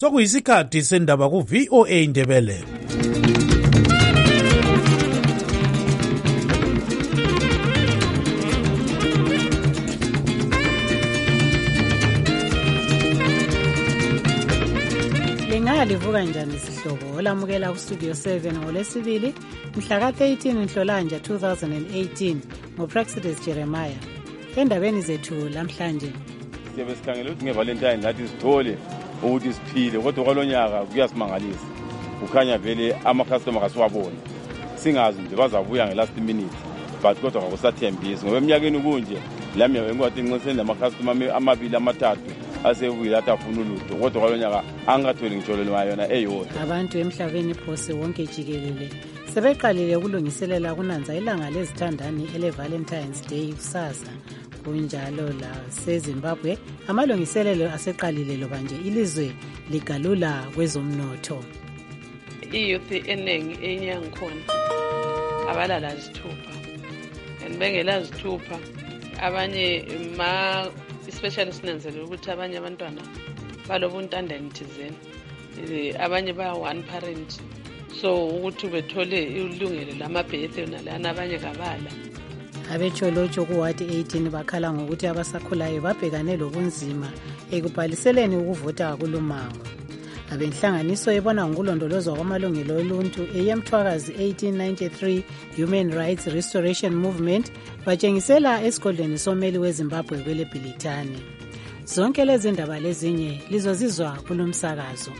Sokuyisikhathi sendaba ku VOA Indebele. Livuka njani sihlobo olamukela ku Studio 7 ngolesibili mhla ka-13 Nhlolanja 2018 ngoPraxidis Jeremiah. Endabeni zethu lamhlanje siyabe sikhangele ukuthi ngeValentine lathi sithole ukuthi siphile kodwa kwalonyaka kuyasimangalisa. Kukhanya vele ama-customer kasiwabona. Singazi nje bazabuya ngelast minute but kodwa akusathembisi ngoba eminyakeni kunje lami ngikwathi ngincisene nama-customer amabili amathathu asebuye lathi afuna ulutho kodwa kwalonyaka angatholi ngitsholelo yona eyodwa. Abantu emhlabeni phose wonke jikelele sebeqalile ukulungiselela kunanza ilanga lezithandani ele-Valentine's Day kusasa. Kunjalo la seZimbabwe amalungiselelo aseqalile loba nje ilizwe ligalula kwezomnotho. Iyouth eningi enyangikhona abalala zithupha and bengela zithupha abanye especially sinanzelela ukuthi abanye abantwana balobuntandane thizeni abanye ba one parent so ukuthi bethole ilungelo lamabhethe nalana abanye kabala. Abecholotsho kuwadi 18 bakhala ngokuthi abasakhulayo babhekane lobunzima ekubhaliseleni ukuvota kulumango. Abenhlanganiso ebona ngokulondolozwa kwamalungelo oluntu eyeMthwakazi 1893 Human Rights Restoration Movement batshengisela esigodlweni someli weZimbabwe kweleBhilitane. Zonke lezi ndaba lezinye lizozizwa kulomsakazo.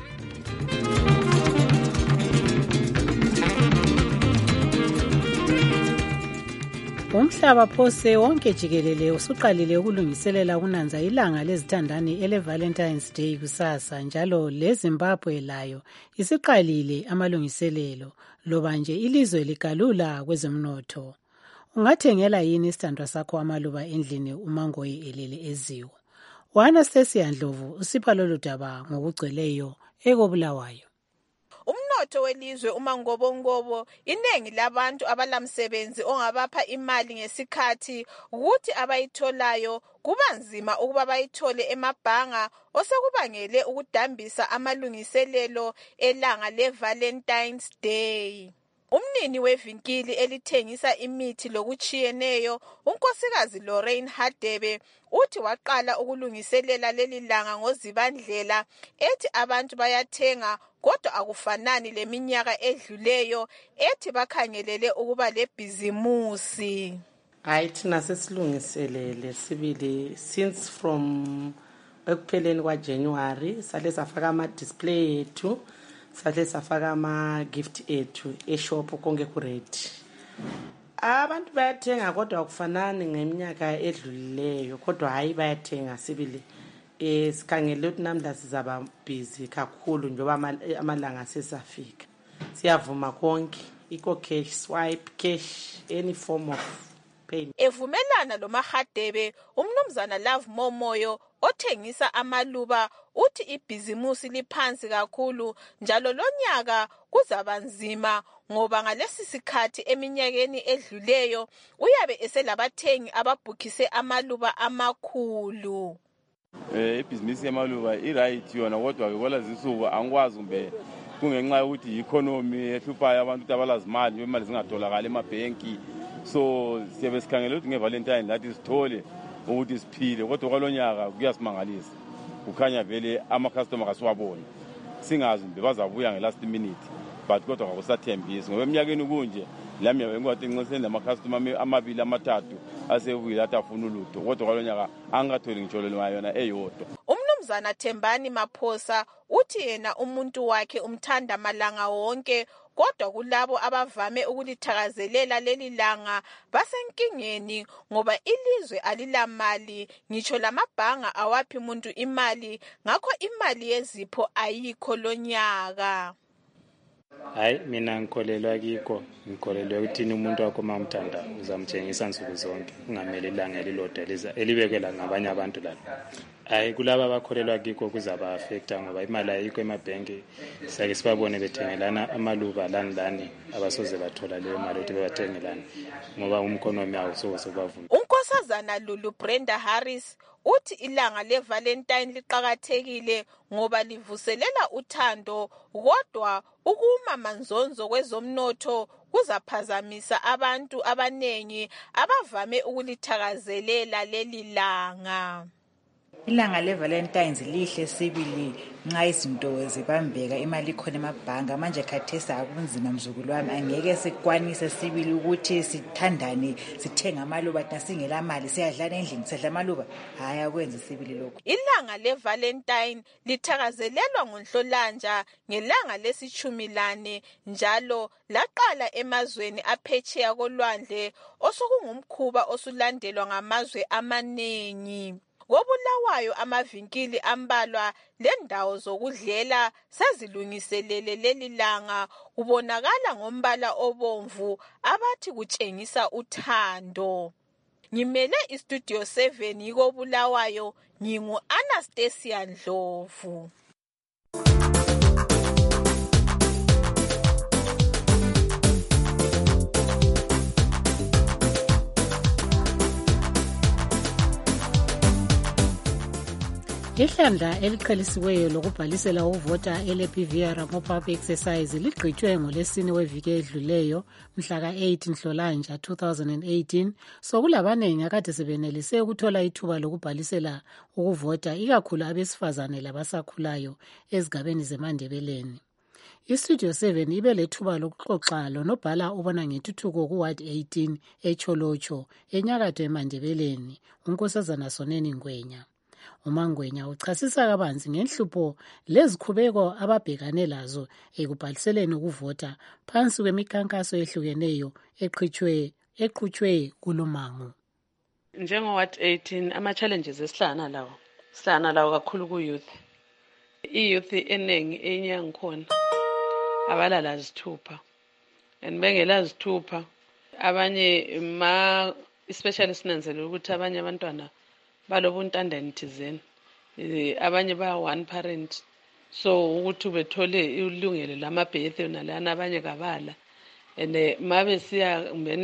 Umhlaba phose wonke jikelele usuqalile ukulungiselela kunanza ilanga lezithandani ele-Valentine's Day kusasa njalo leZimbabwe layo isiqalile amalungiselelo loba nje ilizwe ligalula kwezomnotho. Ungathengela yini isithandwa sakho amaluba endlini umangoyi elele eziwo? Anastasia Ndlovu usipha lolu daba ngokugcweleyo ekobulawayo. Umnotho welizwe umangobongobo inengi labantu abalamsebenzi ongabapha imali ngesikhathi ukuthi abayitholayo kubanzima ukuba bayithole emabhanga osekubangele ukudambisa amalungiselelo elanga le-Valentine's Day. Umnini wevinkili elithengisa imithi lokuchiyeneyo unkosikazi Lorraine Hadebe uthi waqala ukulungiselela leli langa ngoZibandlela ethi abantu bayathenga kodwa akufanani leminyaka edluleyo ethi bakhangelele ukuba lebhizimusi. Hayi thina sesilungiselele sibili since from ekupheleni kwaJanuary sale safaka ama-display ethu sale safaka ama-gift ethu eshop konke kuready. Abantu bayathenga kodwa akufanani ngeminyaka edlulileyo kodwa hayi bayathenga sibili. Sikhangele ukuthi namhla sizaba busy kakhulu njoba amalanga sesafika. Siyavuma konke iko cash swipe cash any form of payment. Evumelana lo Mahadebe umnumzana Love Momoyo othengisa amaluba uthi ibhizimusi liphansi kakhulu njalo lonyaka kuzaba nzima ngoba ngalesi sikhathi eminyakeni edluleyo uyabe eselabathengi ababhukhise amaluba amakhulu. Ibhizinisi yamaluba iright yona kodwa ke kwalezisuku angikwazi kumbe kungenxa yokuthi economy ehluphayo abantu abalazimali imali zingatholakala emabhenki so siyabe sikhangele ukuthi ngeValentine lathi sithole ukuthi siphile kodwa kwalonyaka kuyasimangalisa. Kukhanya vele ama-customer kasiwabona. Singazi nje bazabuya ngelast minute but kodwa akusathembisi ngoba eminyakeni kunje lami ngikwathi ngincisene nama-customer amabili amathathu asebuye lathi afuna ulutho kodwa kwalonyaka angatholi ngitsholelo yona eyodwa. Umnumzana Thembani Maphosa uthi yena umuntu wakhe umthanda malanga wonke kodwa kulabo abavame ukulithakazelela leli langa basenkingeni ngoba ilizwe alilamali ngitsho lamabhanga awaphi umuntu imali ngakho imali yezipho ayikho lonyaka. Hayi mina ngikholelwa kiko ngikholelwa ukuthi umuntu wakho mamthanda uzamtshengisa nsuku zonke ungamele ilanga elilodwa elibekela ngabanye abantu la. Hayi kulaba abakholelwa kiko kuzaba affecta ngoba imali ayikho emabhenki sake sibabone bethengelana amaluba lani abasoze bathola leyo mali ukuthi bebathengelana ngoba umkhonomi awusoze bavuma. unkosazana Lulu Brenda Harris uthi ilanga leValentine liqakathekile ngoba livuselela uthando, kodwa ukuma manzonzo kwezomnotho kuzaphazamisa abantu abanengi abavame ukulithakazelela leli langa. Ilanga leValentines lihle sibili nxa izinto zibambeka, imali ikhona emabhanga. Manje khathesi akunzima mzukulu wami, angeke sikwanise sibili ukuthi sithandane sithenga amaluba thina singela mali, siyadlana endlini sidla amaluba. Hayi, akwenzi sibili lokho. Ilanga leValentine lithakazelelwa ngoNhlolanja ngelanga lesi-14 njalo laqala emazweni aphetsheya kolwandle osokungumkhuba osulandelwa ngamazwe amaningi. KoBulawayo amavinkili ambalwa lendawo zokudlela sezilungiselele leli langa, kubonakala ngombala obomvu abathi kutshengisa uthando. Ngimele iStudio 7 yikoBulawayo, ngingu-Anastasia Ndlovu. Ihlandla eliqhelisiweyo lokubhalisela ukuvota ele-PVR mop-up exercise ligqitshwe ngoLesine weviki edluleyo mhla ka-8 Nhlolanja 2018. Sokulabanengi akade sebenelise ukuthola ithuba lokubhalisela ukuvota, ikakhulu abesifazane labasakhulayo ezigabeni zeMandebeleni. iStudio 7 ibe lethuba lokuxoxa lonobhala ubona ngentuthuko kuWard 18 eCholocho enyakatho eMandebeleni, unkosazana Soneni Ngwenya. uMangwenya uchasisa kabanzi ngenhlupho lezikhubeko ababhekane lazo ekubhaliseleni ukuvota phansi kwemikhankaso ehlukeneyo eqhutshwe kulomango. NjengoWard 18 ama-challenges sihlangana lawo kakhulu ku-youth. I-youth eningi enyangikhona abalala zithupha, and bengela zithupha abanye especially sinanzelela ukuthi abanye abantwana balobuntandane thizeni, abanye ba one parent, so ukuthi bethole ilungelo lamabhethe nalana abanye kabala, and mabe siya ngene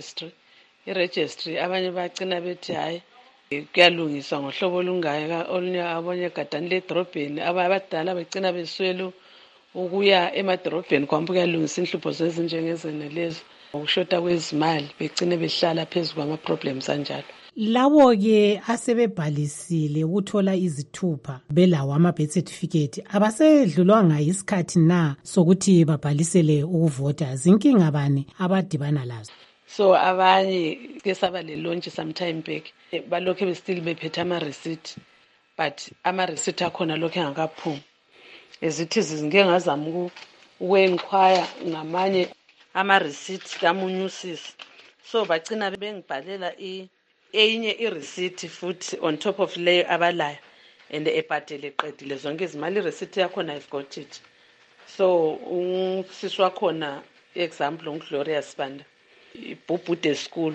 i-registry abanye bagcina bethi hayi kuyalungiswa ngohlobo olungayo olunye abanye gadani ledrobheni, abadala begcina beswelu ukuya emadrobheni kwambe kuyalungisa inhlupho zezinjengezene lezo, ukushota kwezimali begcine behlala phezu kwama-problems anjalo. Labo-ke asebebhalisile ukuthola izithupha belawo ama-birth certificate abasedlulwanga isikhathi na sokuthi babhalisele ukuvota, zinkinga bani abadibana lazo? So abanye ke saba le launch sometime back balokho bestill bephethe ama-receipt, but ama-receipt akhona lokho engakaphumi. Ezithi ngike ngazama ukwenquire ngamanye ama-receipt kamunyusisi, so bagcina bengibhalela enye i-receipt futhi on top of leyo abalayo, and ebhadele qedile zonke izimali. I-receipt yakhona I've got it. So usisi wakhona example uGlorious Banda, iBubude School,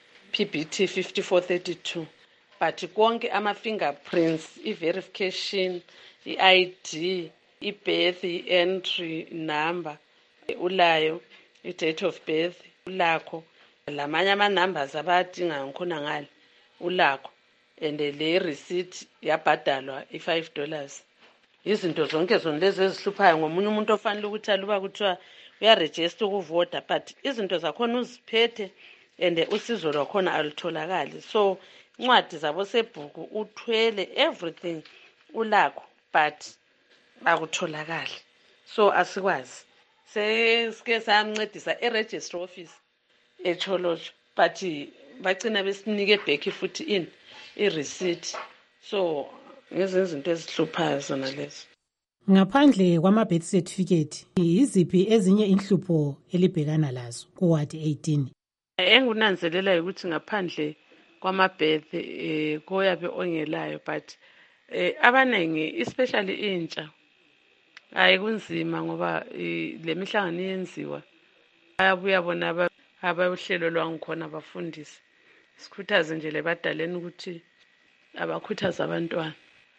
PBT 5432, but konke ama-fingerprints, i-verification, i-ID, i-birth, i-entry number ulayo, i-date of birth ulakho, lamanye ama-numbers abadinga ngikhona ngale ulakho, and le receipt yabhadalwa $5. Izinto zonke zona lezi ezihluphayo ngomunye umuntu ofanele ukuthi aluba kuthiwa uyaregister ukuvota, but izinto zakhona uziphethe and usizo lwakhona alutholakali. So incwadi zabo sebhuku uthwele everything ulakho, but akutholakali. So asikwazi, sesike samncedisa e-registry office eCholocho, but bagcina besinike back futhi i-receipt. So ngezinto ezihluphayo zona lezo. Ngaphandle kwama-birth certificate, yiziphi ezinye inhlupho elibhekana lazo kuWard 18? Engunanzelela ukuthi ngaphandle kwama-birth koyabe ongelayo, but abanengi especially intsha hayi kunzima ngoba le mihlangano yenziwa bayabuya bona abahlelo lwangikhona abafundisi sikhuthaze nje lebadaleni ukuthi abakhuthaza abantwana.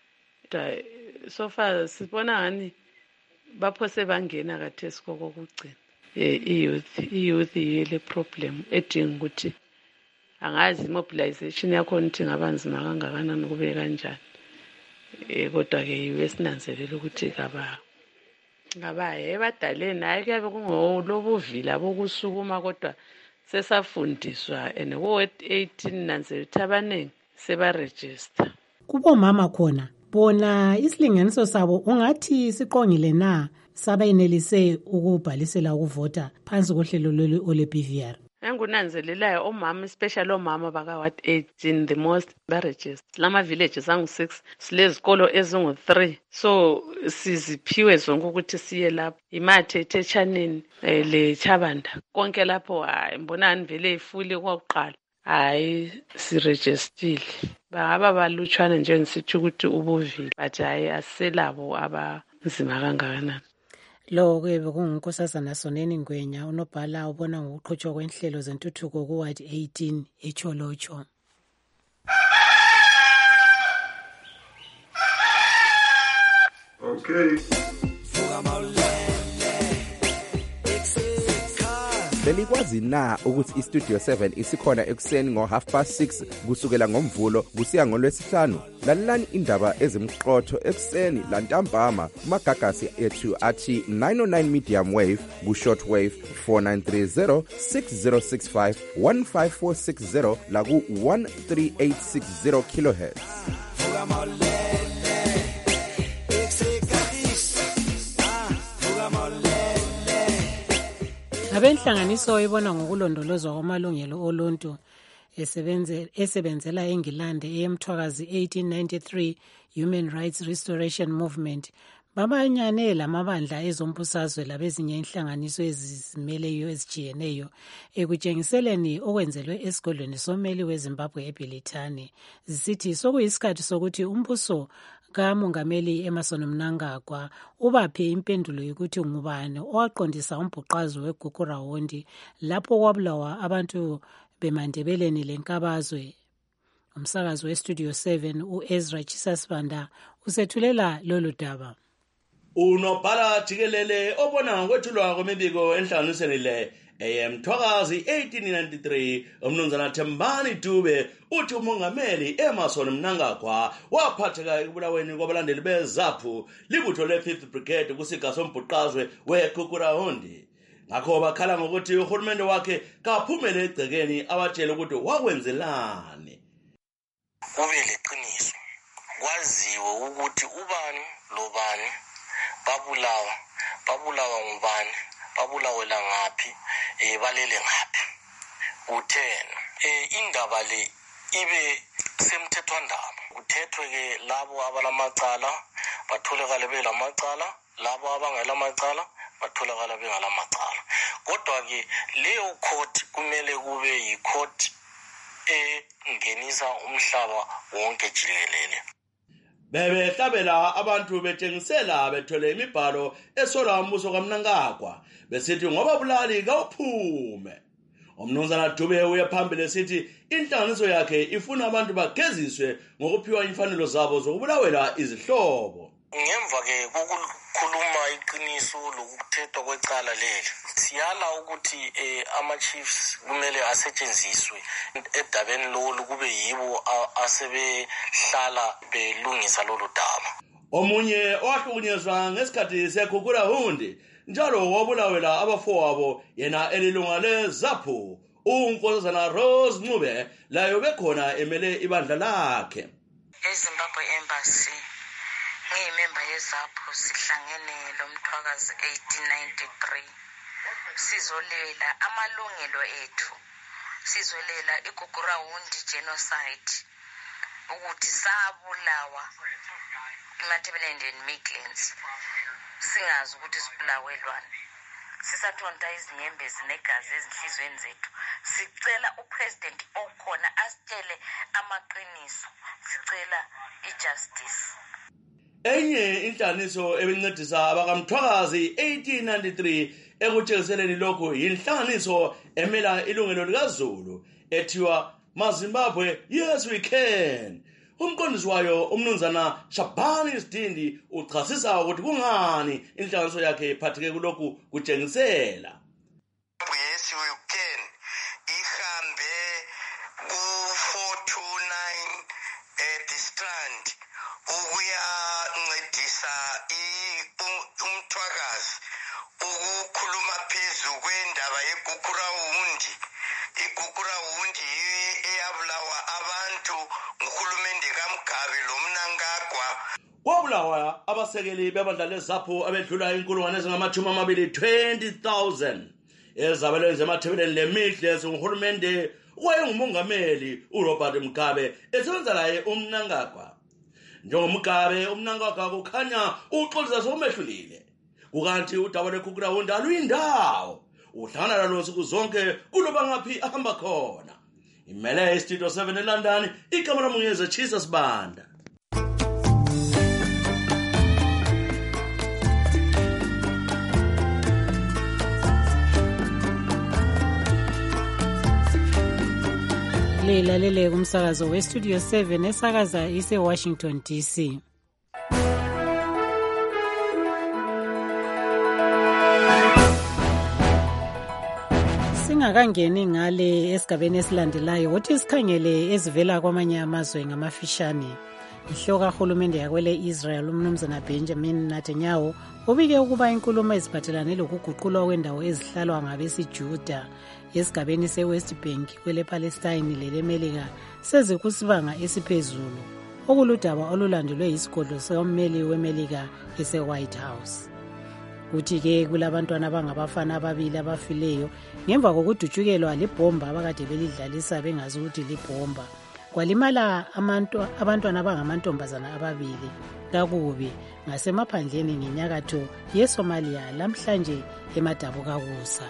So far sibona ngani baphose bangena kathesi kokugcina. I-youth yile problem edinga ukuthi angazi imobilization yakhona ukuthi ngabanzima kangakanani kube kanjani. Kodwa-ke yiwe sinanzelela ukuthi ngabaye ebadaleni hayi kuyabe kungolobuvila bokusukuma kodwa sesafundiswa and ko-ward 18 nanzelela ukuthi abaningi sebarejista. Kubomama khona bona isilinganiso sabo ungathi siqongile na sabayenelise ukubhalisela ukuvota phansi kohlelo ole-BVR? Engunanzelelayo omama especially omama baka-ward 18 the most barejista. Lama villages angu-6 silezikolo ezingu-3 so siziphiwe zonke ukuthi siye lapho imathe Etshaneni leChabanda konke lapho hayi mbonani vele ifuli kwakuqala hayi sirejistile. Bangaba balutshwane nje ngisithi ukuthi ubuvile but hayi aselabo abanzima kangakanani. Lo-ke bekungunkosazana Soneni Ngwenya unobhala ubona ngokuqhutshwa kwenhlelo zentuthuko ku-ward 18 eCholocho. Okay. Belikwazi na ukuthi iStudio 7 isikhona ekuseni ngo6:30 kusukela ngoMvulo kusiya ngoLwesihlanu? Lalelani indaba ezimqotho ekuseni lantambama kumagagasi ethu athi 909 medium wave ku-short wave 4930 6065 15460 la ku-13860 kilohertz. Abenhlanganiso ibona ngokulondolozwa kwamalungelo oluntu esebenzela eNgilande eyemthwakazi 1893 Human Rights Restoration Movement babanyane lamabandla ezombusazwe labezinye inhlanganiso ezizimeleyo ezijiyeneyo ekutshengiseleni okwenzelwe esigodlweni someli weZimbabwe eBelitani zisithi sokuyisikhathi sokuthi umbuso kaMongameli Emmerson Mnangagwa ubaphe impendulo yokuthi ngubani owaqondisa umbhuqazo weGugurawundi lapho kwabulawa abantu beMandebeleni lenkabazwe. Umsakazi weStudio 7 uEzra Chisasibanda usethulela lolu daba. Unobhala jikelele obona ngokwethulwa kwemibiko enhlanganisweni le eyemthwakazi 1893 umnumzana Thembani Dube uthi umongameli Emmerson Mnangagwa waphatheka ekubulaweni kwabalandeli beZAPU libutho le5th Brigade kusiga sombhuqazwe weGugurawundi. Ngakho bakhala ngokuthi uhulumende wakhe kaphumele egcekeni abatshela ukuthi wakwenzelani. Kube leqiniso kwaziwe ukuthi ubani lobani babulawa ngubani babulawela ngaphi balele ngaphi kuthena indaba le ibe semthethwandaba kuthethwe ke labo abalamacala batholakala belamacala labo abangelamacala batholakala bengalamacala kodwa ke leyo court kumele kube yicourt engenisa umhlaba wonke jikelele. Bebehlabela abantu betshengisela bethwele imibhalo esola umbuso kaMnangagwa besithi ngoba bulali kawuphume. Umnumzana Dube uyaphambili esithi inhlanganiso yakhe ifuna abantu bageziswe ngokuphiwa imfanelo zabo zokubulawela izihlobo. Ngemva ke kokukhuluma iqiniso lokuthethwa kwecala leli siyala ukuthi ama-chiefs kumele asetshenziswe edabeni lolu kube yibo asebehlala belungisa lolu daba. Omunye owahlukunyezwa ngesikhathi seGugurawundi njalo wabulawela abafowabo yena elilunga leZAPU unkosazana Rose Ncube layo bekhona emele ibandla lakhe. eZimbabwe Embassy ngiyimember yeZAPU sihlangene lomthwakazi 1893 sizolela amalungelo ethu sizolela iGugurawundi genocide ukuthi sabulawa iMatabeleland and Midlands singazi ukuthi sibulawelwane sisathonta izinyembezi negazi ezinhlizweni zethu sicela upresident okhona asitshele amaqiniso sicela ijustice. Enye inhlaniso ebincedisa abakamthwakazi 1893 ekutshengiseleni lokho yinhlaniso emela ilungelo likaZulu ethiwa MaZimbabwe Yes We Can. Umqondisi wayo umnumzana Shabani Sidindi uchasisa ukuthi kungani inhlaniso yakhe iphatheke kulokhu kutshengisela. Yes We Can ihambe uMthwakazi ukukhuluma phezulu kwendaba yeGugurawundi. iGugurawundi eyabulawa abantu nguhulumende kaMgabe loMnangagwa. Kwabulawa abasekeli bebandla leZAPHU abedlula 20,000 ezabelenze emathebeleni lemihle nguhulumende wayengumongameli uRobert Mugabe esebenza laye uMnangagwa. NjengomGabe uMnangagwa kukhanya uxolisa somehlulile. Kukanti udaba leGugurawundi aluyindawo. Uhlangana losuku zonke kuloba ngaphi ahamba khona. Imele Studio 7 eLondon, igama laMungeze Jesus Banda. Lalele kumsakazo weStudio 7 esakaza ise-Washington DC. Singakangeni ngale esigabeni esilandelayo, wothi sikhangele ezivela kwamanye amazwe ngamafishane. Ihloka kahulumende yakwele Israel uMnumzana Benjamin Netanyahu ubike ukuba inkulumo eziphathelane lokuguqulwa kwendawo ezihlalwa ngabesiJuda esigabeni seWest Bank kwele Palestine leleMelika sezikusibanga esiphezulu, okuludaba olulandelwe yisigodlo sommeli weMelika ese-White House. Kuthi-ke kulabantwana abangabafana ababili abafileyo ngemva kokudutshukelwa libhomba abakade belidlalisa bengazi ukuthi libhomba. Kwalimala abantwana abangamantombazana ababili kakubi ngasemaphandleni ngenyakatho yeSomalia lamhlanje eMadabukakusa.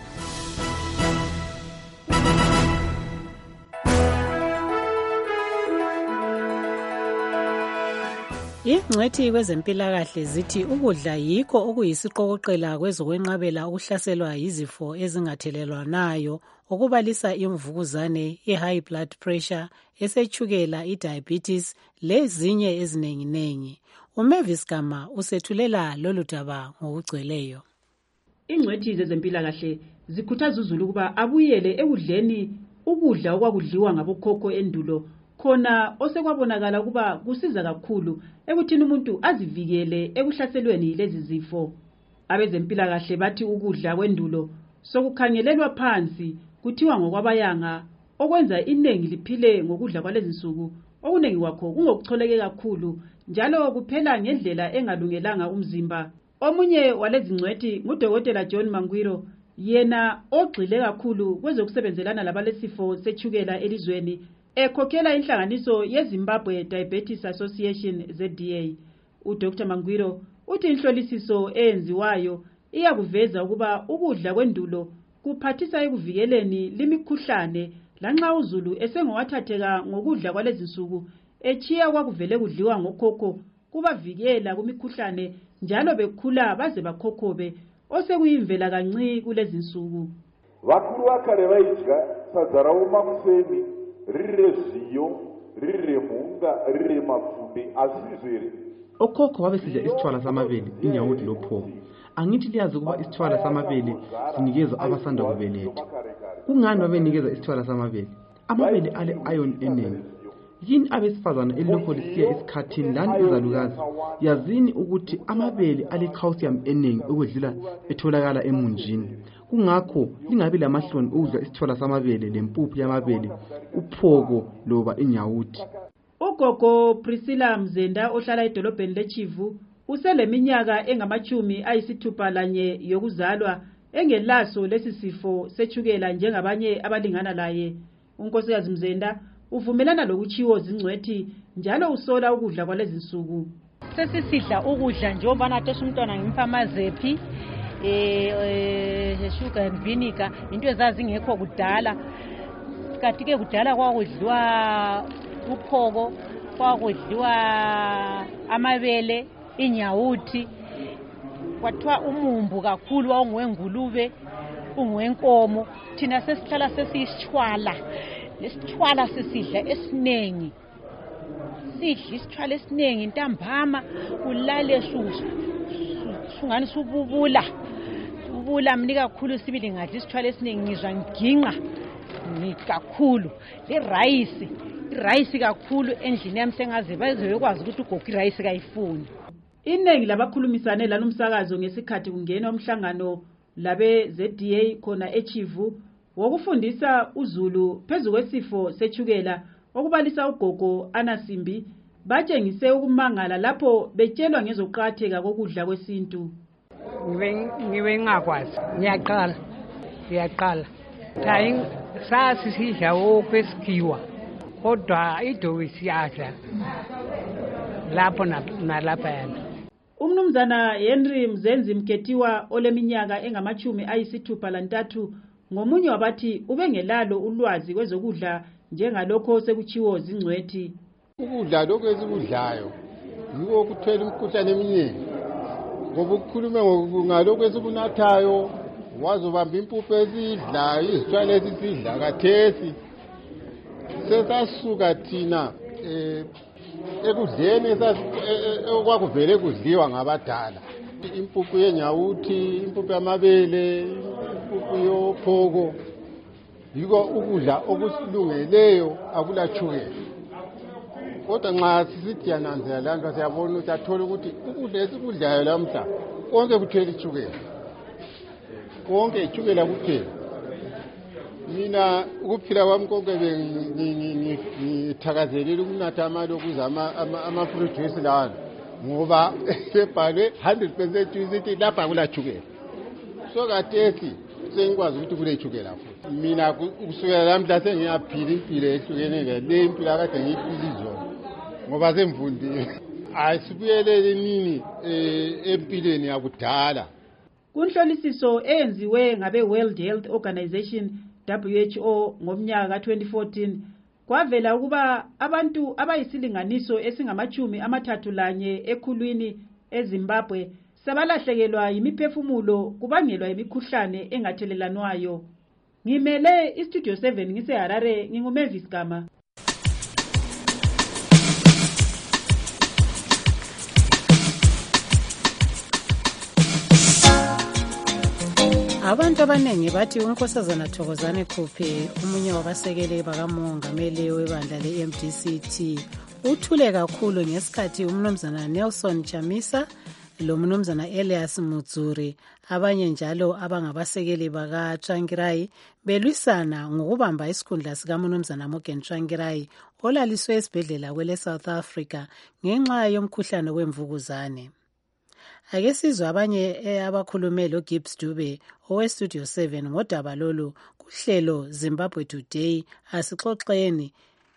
Ingcwethi kwezempilakahle zithi ukudla yikho okuyisiqokoqela kwezokwenqabela ukuhlaselwa yizifo ezingathelelwanayo okubalisa imvukuzane, i-high blood pressure, esetshukela, i-diabetes lezinye ezinenginengi. uMavis Gama usethulela lolu daba ngokugcweleyo. Ingcwethi zezempilakahle zikhuthaza uzulu ukuba abuyele ekudleni ukudla okwakudliwa ngabokhokho endulo, khona osekwabonakala ukuba kusiza kakhulu ekuthini umuntu azivikele ekuhlaselweni lezi zifo. Abezempilakahle bathi ukudla kwendulo sokukhangelelwa phansi, kuthiwa ngokwabayanga, okwenza inengi liphile ngokudla kwalezi nsuku okunengi kwakho kungokucholeke kakhulu njalo kuphela ngendlela engalungelanga umzimba. Omunye walezi ngcwethi ngudokotela John Mangwiro, yena ogxile kakhulu kwezokusebenzelana labalesifo setshukela elizweni, ekhokhela inhlanganiso yeZimbabwe Diabetes Association ZDA. uDr Mangwiro uthi inhlolisiso eyenziwayo iyakuveza ukuba ukudla kwendulo kuphathisa ekuvikeleni limikhuhlane, lanxa uzulu esengowathatheka ngokudla kwalezi nsuku echiya kwakuvele kudliwa ngokhokho kubavikela kumikhuhlane njalo bekhula baze bakhokhobe osekuyimvela kanci kulezi nsuku. Vakuru vakare vaidya sadza ravo makuseni riri zviyo, riri mhunga, riri mapfunde, asizvo here? Okhokho babesidla isithwala samabele, inyawuthi lophoko. Angithi liyazi ukuba isithwala samabele sinikezwa abasanda kubeletha. Kungani babenikeza isithwala samabele? Amabele ale iron eningi. Yini abesifazana elilokho lisiya esikhathini lani izalukazi? Yazini ukuthi amabele ale calcium eningi okudlula etholakala emunjini. Kungakho lingabi lamahloni ukudla isithwala samabele lempuphu yamabele, uphoko loba inyawuthi. Ugogo Priscilla Mzenda ohlala edolobheni leChivu useleminyaka engama-61 yokuzalwa engelaso lesi sifo setshukela njengabanye abalingana laye. uNkosikazi Mzenda uvumelana lokuchiwo zingcwethi njalo usola ukudla kwalezi nsuku. Sesisidla ukudla njengoba nathi umntwana ngimfa amazephi sugar and vinegar, into ezazingekho kudala. Kanti ke kudala kwakudliwa uphoko, kwakudliwa amabele, inyawuthi, kwathiwa umumbu kakhulu wawungwengulube, ungwenkomo. Thina sesihlala sesiyisithwala, lesithwala sesidla esinengi. Sidla isithwala esinengi ntambama kulale sungani sububula. Ubula mni kakhulu sibili ngadla isithwala esinengi ngizwa nginqa kakhulu. Le rice kakhulu endlini yami sengaze bazokwazi ukuthi ugogo rice kayifuni. Iningi labakhulumisane lalumsakazo ngesikhathi kungenwa umhlangano labe ZDA khona eChivu wokufundisa uZulu phezu kwesifo sechukela okubalisa ugogo Anasimbi batshengise ukumangala lapho betshelwa ngezokuqhatheka kokudla kwesintu. Ngibe ngakwazi ngiyaqala hayi sasi sidla okwesikiwa kodwa idobi siyadla lapho nalapha. Umnumzana Henry Mzenzi Mketiwa oleminyaka engama-63 ngomunye wabathi ubengelalo ulwazi kwezokudla njengalokho sekuchiwo zingcwethi. Ukudla lokho esikudlayo yiko kuthwele imikhuhlane eminingi ngoba ukukhulume ngalokho esikunathayo wazobamba impuphu esidla izitshwala esidla kathesi sesasuka thina ekudleni okwakuvele kudliwa ngabadala impuphu yenyawuthi impuphu yamabele impuphu yophoko yiko ukudla okusilungeleyo akulachukela kodwa nxa sisithi yananzela lanto siyabona ukuthi athola ukuthi ukudla esikudlayo lamhla konke kuthwele ichukela konke ichukela kuphela. Mina ukuphila kwami konke ngithakazelela ukunatha amalo kuza ama-fruit juice lawa ngoba sebhalwe 100% isithi lapha kulachukela so kathesi sengikwazi ukuthi kulechukela futhi. Mina kusukela lamhla sengiyaphila impilo ehlukene le impilo akade ngiyiphila izona ngoba semvundile. Ayisibuyelele nini empilweni yakudala. Kunhlolisiso eyenziwe ngabe World Health Organization WHO ngomnyaka ka-2014 kwavela ukuba abantu abayisilinganiso esingama-31 ekhulwini eZimbabwe sabalahlekelwa yimiphefumulo kubangelwa yimikhuhlane engathelelanwayo. Ngimele iStudio 7 ngiseHarare nginguMavis Gama. Abantu abanengi bathi uNkosazana Thokozani Khuphe omunye wabasekeli bakamongameli webandla le-MDCT uthule kakhulu ngesikhathi umnumzana Nelson Chamisa lo mnumzana Elias Mutsuri abanye njalo abangabasekeli bakaTsvangirai belwisana ngokubamba isikhundla sikamnumzana Morgan Tsvangirai olaliswe esibhedlela kwele South Africa ngenxa yomkhuhlane wemvukuzane. Ake sizwe abanye abakhulume lo Gibbs Dube oweStudio 7 ngodaba lolu kuhlelo Zimbabwe Today asixoxeni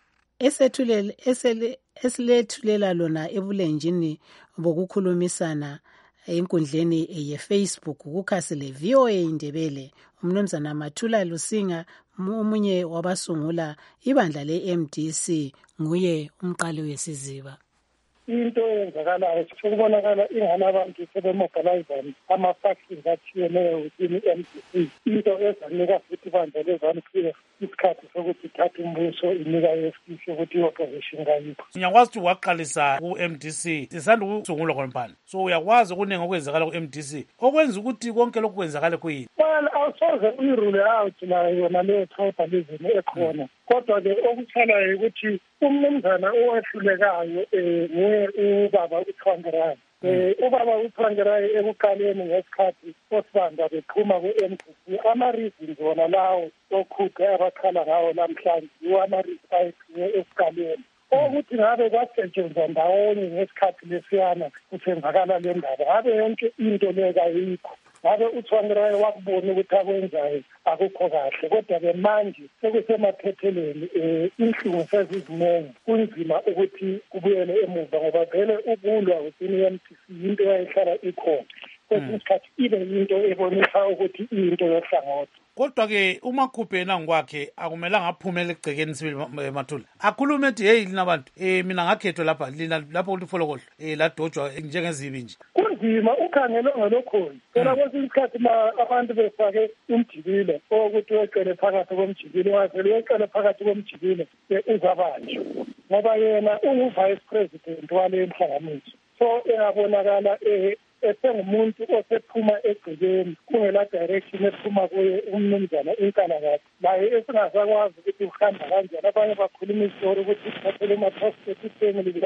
esilethulela lona ebulenjini bokukhulumisana enkundleni yeFacebook kukhasi le-VOA Indebele. Umnumzana Mathula Lusinga omunye wabasungula ibandla le-MDC nguye umqali wesiziba. Into eyenzakalayo sekubonakala ingane abantu sebemobilizana ama-factions athiyeleyo within i-MDC into ezanika futhi ibandla leZANU-PF isikhathi sokuthi ithathe umbuso inika yesifiso ukuthi i-opposition kayikho. Ngiyakwazi ukuthi waqalisa ku-MDC sisanda ukusungulwa khonaphana so uyakwazi okuningi okwenzakala ku-MDC okwenza ukuthi konke lokhu kwenzakale kuyini. Well, awusoze uyirule out nayo yona leyo tribalism ekhona kodwa-ke okuthalayo ukuthi umnumzana owehlulekayo nguye ubaba uTsvangirai. Ubaba uTsvangirai ekuqaleni ngesikhathi osibanda bephuma ku-MDC ama-reasons wona lawo okhuphe abakhala ngawo namhlanje yiwo ama-reasons ayephiwe esikaleni ukuthi ngabe kwasetshenzwa ndawonye ngesikhathi lesiyana kusenzakala le ndaba ngabe yonke into leyo kayikho. Ngabe uTsvangirai wakubona ukuthi akwenzayo akukho kahle kodwa-ke manje sekusemaphetheleni inhlungu seziziningi kunzima ukuthi kubuyele emuva ngoba vele ukulwa within i-MDC into eyayihlala ikhona kwesinye isikhathi ibe yinto ebonisa ukuthi iyinto yohlangothi. Kodwa-ke uma Khuphe yena ngokwakhe akumelanga aphumele egcekeni sibili Mathula akhulume ethi heyi lina bantu mina ngakhethwa lapha lina lapho ulifolokohlo ladojwa njengezibi nje. Kunzima ukhangele ngelokhona phela kwesinye isikhathi abantu befake umjibile ukuthi weqele phakathi komjibile wavele weqele phakathi komjibile uzabanjwa ngoba yena ungu-vice president wale nhlanganiso so engabonakala esengumuntu osephuma egcekeni kungela direction ephuma kuye umnumzana inkalakade laye esingasakwazi ukuthi uhamba kanjani abanye bakhuluma isitori ukuthi ithathele ama-prostate ifamily kulalini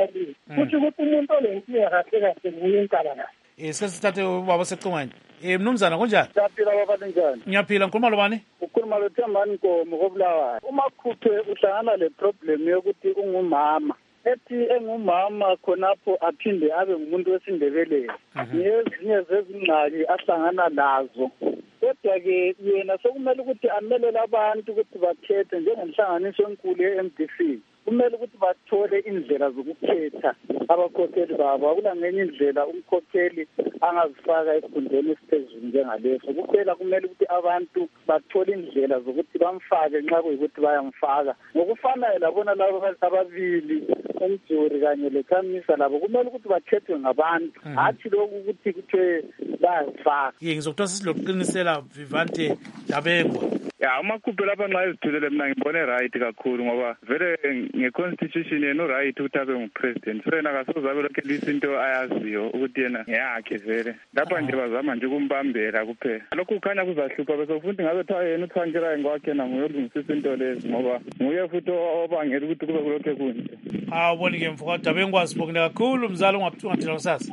futhi ukuthi umuntu olenkinga kahle kahle nguye inkalakahla. Sesithathe ubaba secingweni. Mnumzana kunjani? Ngiyaphila baba njani? Ngiyaphila, ngikhuluma lobani? Ukhuluma loThembani Nkomo koBulawayo. Umakhuphe uhlangana le problem yokuthi ungumama. Ethi engumama khonapho aphinde abe ngumuntu wesindebeleni. Ngezinye zezingxaki ahlangana lazo. Kodwa-ke yena sokumele ukuthi amelele abantu ukuthi bakhethe njengenhlanganiso enkulu ye-MDC. Kumele ukuthi bathole indlela zokukhetha abakhokheli babo. Akula ngenye indlela umkhokheli angazifaka esikhundleni esiphezulu njengaleso. Kuphela kumele ukuthi abantu bathole indlela zokuthi bamfake nxa kuyikuthi bayamfaka. Ngokufanayo labona labo ababili umjuri kanye lekhamisa labo kumele ukuthi bakhethwe ngabantu. Hathi lokhu ukuthi kuthiwe bayazifaka. Ngizokuthola silokuqinisela Vivante Dabengwa. Ya umakhuphe lapha nxa ezithulele mina ngibone right kakhulu ngoba vele ngeconstitution yena uright ukuthi abe ngupresident. So yena akasoze abe lokhu lisinto ayaziyo ukuthi yena ngeyakhe vele. Lapha nje bazama nje ukumbambela kuphela. Lokhu kukhanya kuzahlupha bese futhi ngabe kuthiwa yena uThwanjirayo ngwakhe na nguye olungisisa into lezi ngoba nguye futhi obangela ukuthi kube kulokhu kunje. Awubonike mfowethu Dabengwa, sibongile kakhulu mzalo ungathina kusasa.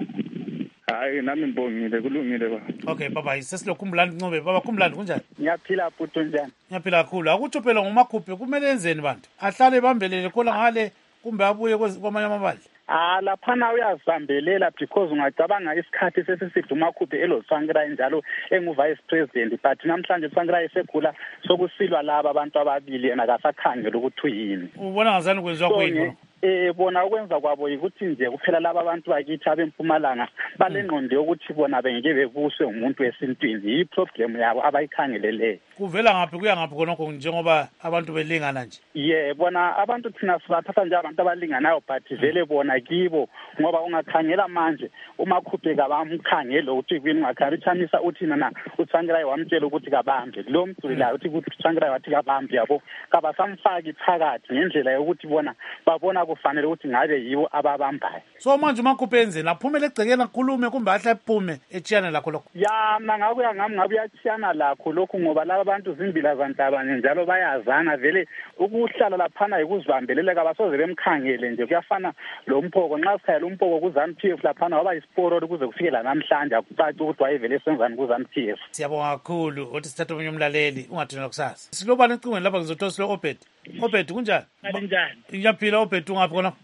Hayi nami ngibongile kulungile ba. Okay baba, sesilokhumlandi Ncube. Baba Khumlandi kunjani? Ngiyaphila futhi njani? Ngiyaphila kakhulu. Akutsho phela ngomakhuphe kumele enzeni bantu? Ahlale bambelele khona ngale kumbe abuye kwamanye amabandla? Laphana uyazihlambelela because ungacabanga isikhathi sesiside umakhuphe eloThwanjirayo njalo engu-vice president, but namhlanje uThwanjirayo esegula sokusilwa laba abantu ababili yena akasakhangela ukuthi uyini. Ubona ngazani kwenziwa kuyini? Bona ukwenza kwabo yikuthi nje kuphela laba abantu bakithi abempumalanga balengqondo yokuthi bona bengeke bebuswe umuntu wesintwini. Yiproblem yabo abayikhangeleleyo. Kuvela ngaphi kuya ngaphi khonokho njengoba abantu belingana nje? Bona abantu thina sibathatha nje abantu abalinganayo, but vele bona kibo ngoba ungakhangela manje umakhuphe kabamkhangele ukuthi kwini ungakharithamisa uthi na uThwanjirayo wamtshela ukuthi kabambe lo mdulelayo uthi uThwanjirayo wathi kabambe yabo kabasamfaki phakathi ngendlela yokuthi bona babona kufanele ukuthi ngabe yiwo ababambayo. So manje umakhuphe enzeni? Aphumele egcekeni akhulume kumbe ahle aphume etshiyana lakho lokho? Mina ngakuya ngami ngabe uyatshiyana lakho lokho ngoba laba abantu zimbila zantabane njalo bayazana vele ukuhlala laphana yikuzibambelela kabasoze bemkhangele nje. Kuyafana lo mphoko nxa sikhayela umpoko kuZANU-PF laphana waba yisporolo kuze kufike la namhlanje akucaci ukuthi wayevele senzani kuZANU-PF. Siyabonga kakhulu ukuthi sithathe omunye umlaleli ungathina kusasa. Silobani ecingweni lapha ngizothola silo Obed. Obed kunjani? Njani? Ngiyaphila Obed, ungaphi khona?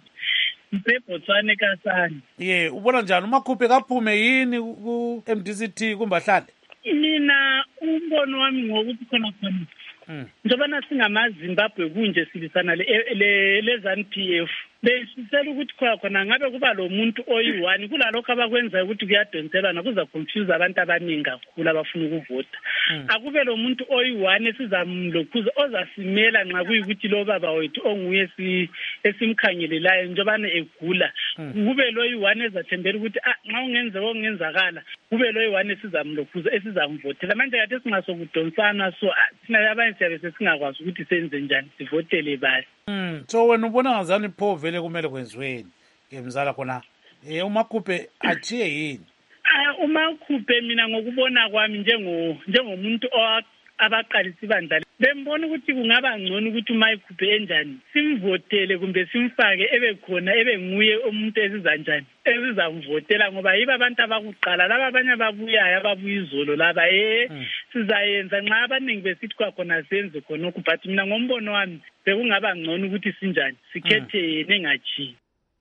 Botswana Kasani. Ubona njani umakhuphe kaphume yini ku-MDCT kumbe ahlale? Mina umbono wami ngokuthi khona njengoba singamaZimbabwe kunje silisana le-ZANU-PF besisela ukuthi khona ngabe kuba lo muntu oyi-1 kulalokho abakwenzayo ukuthi kuyadonselana kuza confuse abantu abaningi kakhulu abafuna ukuvota. Akube lo muntu oyi-1 esizamlokhuza ozasimela nxa kuyikuthi lo baba wethu onguye esimkhangelelayo njengobana egula kube lo oyi-1 ezathembela ukuthi nxa ungenzeka okungenzakala kube lo oyi-1 esizamlokhuza esizamvotela. Manje kade singasokudonsana so thina abanye siyabe sesingakwazi ukuthi senze njani sivotele bani. So wena ubona ngazani pho vele kumele kwenziweni ngemzala khona umakhuphe ajiye yini? Umakhuphe mina ngokubona kwami njengomuntu abaqalisa ibandla bembona ukuthi kungaba ngcono ukuthi umakhuphe enjani simvotele kumbe simfake ebekhona ebenguye umuntu ezizanjani ezizamvotela ngoba yiba abantu abakuqala laba abanye ababuyayo ababuya izolo laba sizayenza nxa abaningi besithi kwakhona senze khonokho, but mina ngombono wami bekungaba ngcono ukuthi sinjani sikhethe yena engajiyi.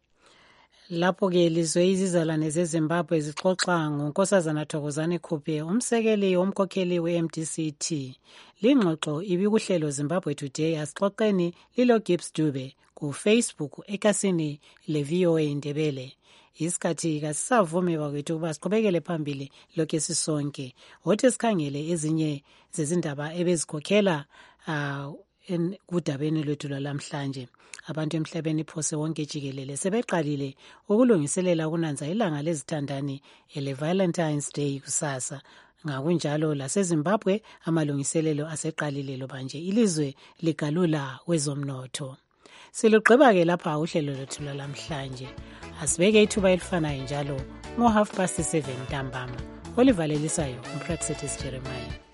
Lapho-ke lizwe izizalwane zeZimbabwe zixoxa ngoNkosazana Thokozani Khuphe, umsekeli womkhokheli we-MDCT. Lingxoxo ibikuhlelo Zimbabwe Today. Asixoxeni Lilo Gibbs Dube ku-Facebook ekasini le-VOA Ndebele. Isikhathi kasisavumi bakwethu ukuba siqhubekele phambili lokhu sisonke. Wothi sikhangele ezinye zezindaba ebezikhokhela kudabeni lwethu lwalamhlanje. Abantu emhlabeni phose wonke jikelele sebeqalile ukulungiselela ukunanza ilanga lezithandani ele-Valentine's Day kusasa. Ngakunjalo laseZimbabwe amalungiselelo aseqalile loba nje ilizwe ligalula kwezomnotho. Silugqiba-ke lapha uhlelo lwethu lwalamhlanje. Asibeke ithuba elifanayo njalo ngo-7:30 ntambama. Olivalelisayo uPraxetis Jeremiah.